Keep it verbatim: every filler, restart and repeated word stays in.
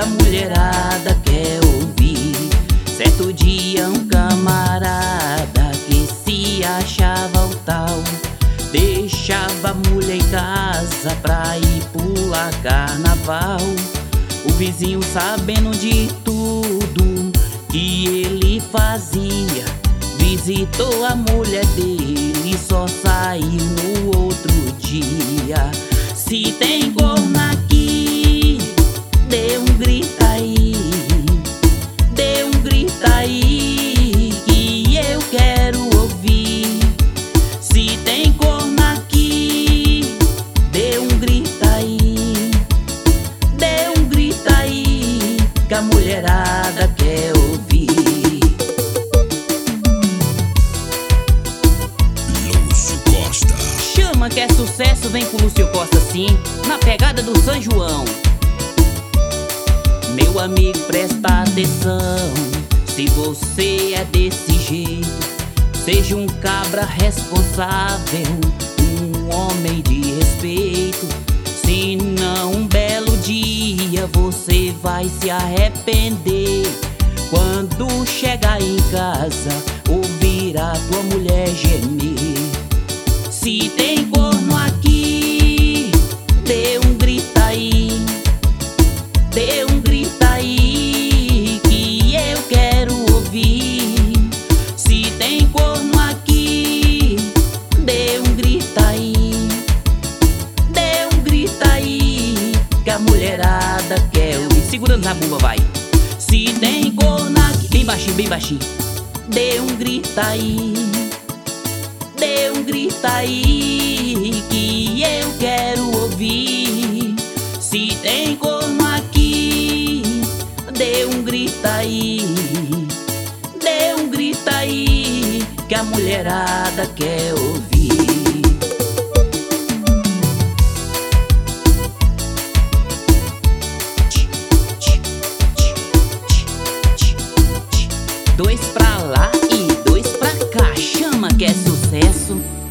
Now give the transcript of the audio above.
a mulherada quer ouvir. Certo dia um camarada que se achava o tal deixava a mulher em casa pra ir pular carnaval. O vizinho, sabendo de tudo que ele fazia, visitou a mulher dele e só saiu no outro dia. Se tem corno aqui, dê um grito aí, dê um grito aí que eu quero ouvir. Se tem corno aqui, dê um grito aí, dê um grito aí que a mulherada quer ouvir. Lúcio Costa. Chama que é sucesso, vem com Lúcio Costa sim, na pegada do São João. Meu amigo, presta atenção, se você é desse jeito, seja um cabra responsável, um homem de respeito. Senão um belo dia você vai se arrepender quando chegar em casa, ouvir a tua mulher gemer. Se tem corno aqui, dê um grito aí, dê um grito aí que eu quero ouvir. Se tem corno aqui, dê um grito aí, dê um grito aí que a mulherada quer ouvir. Segurando na bumba, vai. Se tem corno aqui, bem baixinho, bem baixinho, dê um grito aí, dê um grito aí que eu quero ouvir. Se tem corno aqui, dê um grito aí, dê um grito aí que a mulherada quer ouvir. Dois pra lá e dois pra cá, chama que é sucesso.